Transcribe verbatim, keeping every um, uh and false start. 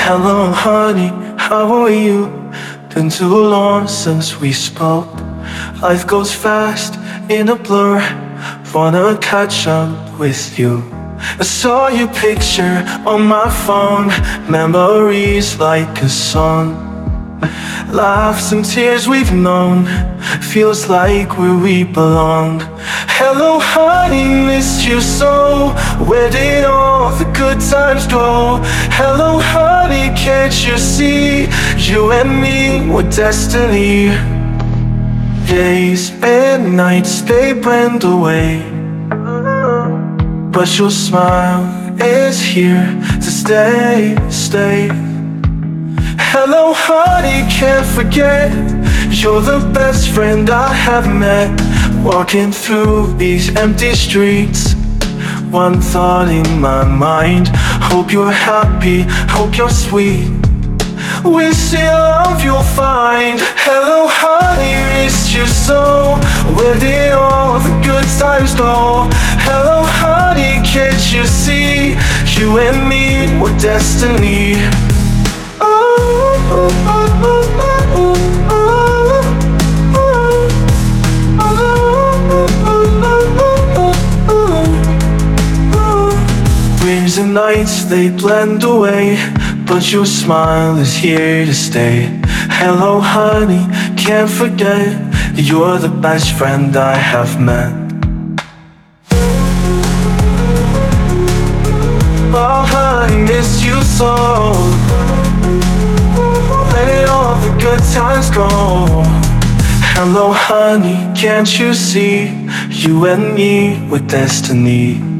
Hello honey, how are you? Been too long since we spoke. Life goes fast in a blur. Wanna catch up with you. I saw your picture on my phone. Memories like a song. Laughs and tears we've known. Feels like where we belong. Hello honey, missed you so. Where did all the good times go? Hello honey, can't you see? You and me were destiny. Days and nights, they blend away, but your smile is here to stay, stay. Hello honey, can't forget. You're the best friend I have met. Walking through these empty streets, one thought in my mind. Hope you're happy, hope you're sweet. Wish your love you'll find. Hello honey, missed you so. Where did all the good times go? Hello honey, can't you see? You and me were destiny. Dreams and nights, they blend away, but your smile is here to stay. Hello honey, can't forget. You're the best friend I have met. Oh honey, miss you so. Let all the good times go. Hello honey, can't you see? You and me were destiny.